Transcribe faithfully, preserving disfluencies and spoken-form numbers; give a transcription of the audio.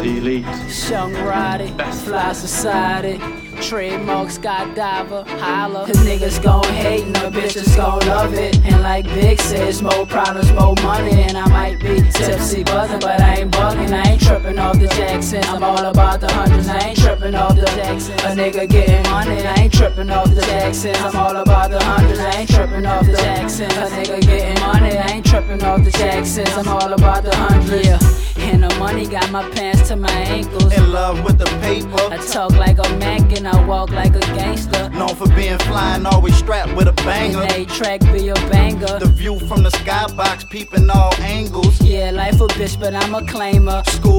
The elite. Young Roddy, Best. Fly Society, trademark skydiver, holla. Cause niggas gon' hate and the bitches gon' love it. And like Big says, more problems, more money. And I might be tipsy buzzing, but I ain't bugging. I ain't tripping off the Jacksons. I'm all about the hundreds. I ain't tripping off the Jacksons. A nigga getting money. I ain't tripping off the Jacksons. I'm all about the hundreds. I ain't tripping off the Jacksons. A nigga getting money. I ain't tripping off the Jacksons. I'm all about the hundreds. Yeah. And the money got my pants to my ankles. In love with the paper. I talk like a Mac and I walk like a gangster. Known for being flying, always strapped with a banger. And they track be a banger. The view from the skybox, peeping all angles. Yeah, life a bitch, but I'm a claimer. School